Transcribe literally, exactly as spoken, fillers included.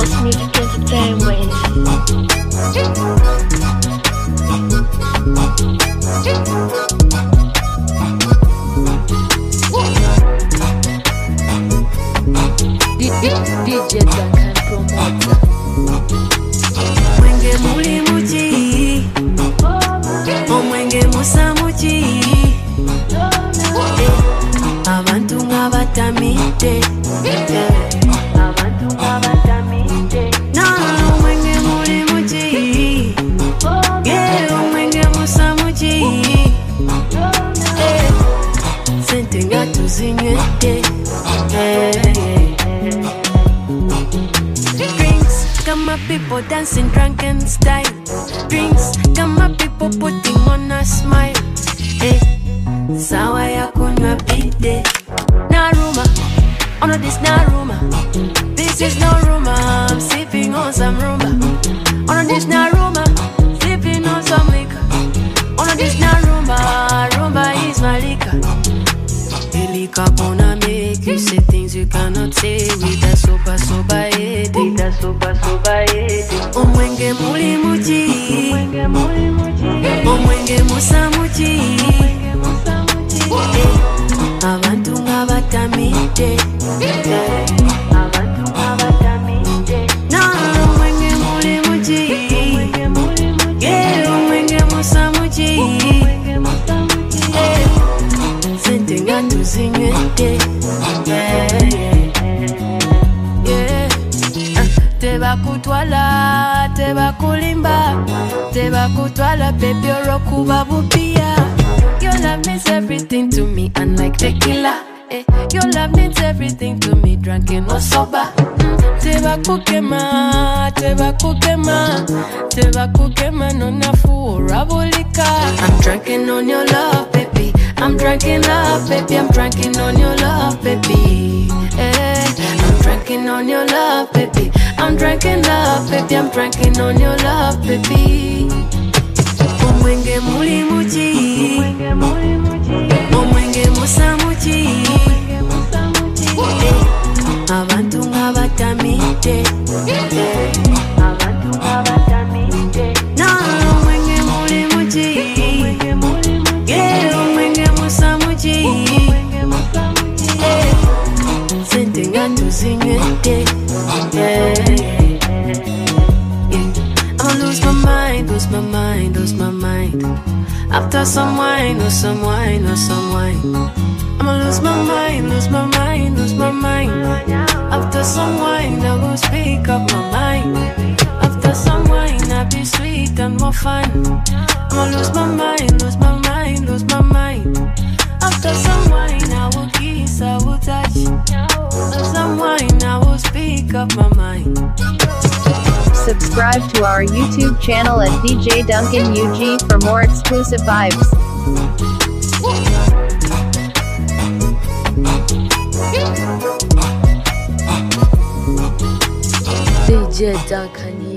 House Music Entertainment. D J Duncan Promoter. Mwenge muli muji, omwenge musa muji. Abantu nga batamide, abantu nga batamide. No, omwenge muli muji, yeah, omwenge musa muji. Sente nga tuzinywedde. Drinks, got my people dancing drunken style. Drinks, got my people putting on a smile. Hey, sawa ya kunywa bide. Na rumor, oh no this na rumor. This is no rumor, I'm sipping on some rumor. Oh no this na rumor, sipping on some liquor. Oh no this na rumor, rumor is my liquor. Liquor gonna make you say things you cannot say with a soba soba head, with a soba soba head. Omwenge muli muji, omwenge muli muji, omwenge musa muji, omwenge musa muji. Abantu nga batamide, abantu nga batamide. No, omwenge muli muji, omwenge muli muji, yeah, omwenge musa muji, omwenge musa muji. Sente nga tuzinywedde, yeah, yeah. Tebakutwala, tebakulimba, tebakutwala baby orokuba bupia. Your love means everything to me, unlike tequila. Eh, your love means everything to me, drunken or sober. Mm. Tebakukema, tebakukema, tebakukema no nafu rabolika. I'm drunken on your love, baby. I'm drunken love, baby. I'm drunken on your love, baby. Eh, I'm drunken on your love, baby. I'm drunken love, baby. I'm drunken on your love, baby. Omwenge muli muji, omwenge muli muji, omwenge musa muji, omwenge musa muji. Abantu nga batamide, abantu nga batamide. No, omwenge muli muji, omwenge muli muji, yeah, omwenge musa muji, omwenge musa muji. Sente nga tuzinywedde, yeah. I'ma lose my mind, lose my mind, lose my mind. After some wine, or some wine, or some wine. I'ma lose my mind, lose my mind, lose my mind. After some wine, I will speak up my mind. After some wine, I'll be sweet and more fun. I'ma lose my mind, lose my mind, lose my mind. After some wine, I will kiss, I will touch. After some wine, I will speak up my mind. Subscribe to our YouTube channel at D J Duncan U G for more exclusive vibes. D J Duncan